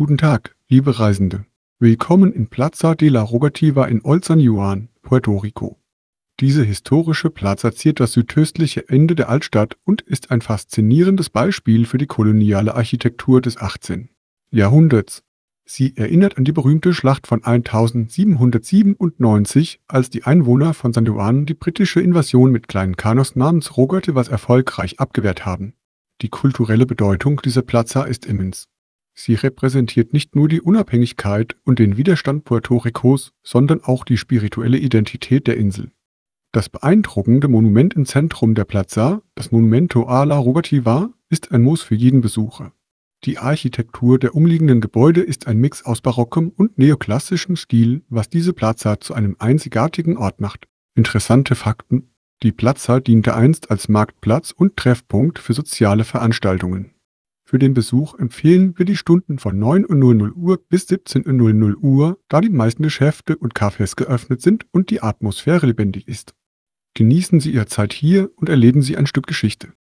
Guten Tag, liebe Reisende. Willkommen in Plaza de la Rogativa in Old San Juan, Puerto Rico. Diese historische Plaza ziert das südöstliche Ende der Altstadt und ist ein faszinierendes Beispiel für die koloniale Architektur des 18. Jahrhunderts. Sie erinnert an die berühmte Schlacht von 1797, als die Einwohner von San Juan die britische Invasion mit kleinen Kanos namens Rogativas erfolgreich abgewehrt haben. Die kulturelle Bedeutung dieser Plaza ist immens. Sie repräsentiert nicht nur die Unabhängigkeit und den Widerstand Puerto Ricos, sondern auch die spirituelle Identität der Insel. Das beeindruckende Monument im Zentrum der Plaza, das Monumento a la Rogativa, ist ein Muss für jeden Besucher. Die Architektur der umliegenden Gebäude ist ein Mix aus barockem und neoklassischem Stil, was diese Plaza zu einem einzigartigen Ort macht. Interessante Fakten: Die Plaza diente einst als Marktplatz und Treffpunkt für soziale Veranstaltungen. Für den Besuch empfehlen wir die Stunden von 9:00 Uhr bis 17:00 Uhr, da die meisten Geschäfte und Cafés geöffnet sind und die Atmosphäre lebendig ist. Genießen Sie Ihre Zeit hier und erleben Sie ein Stück Geschichte.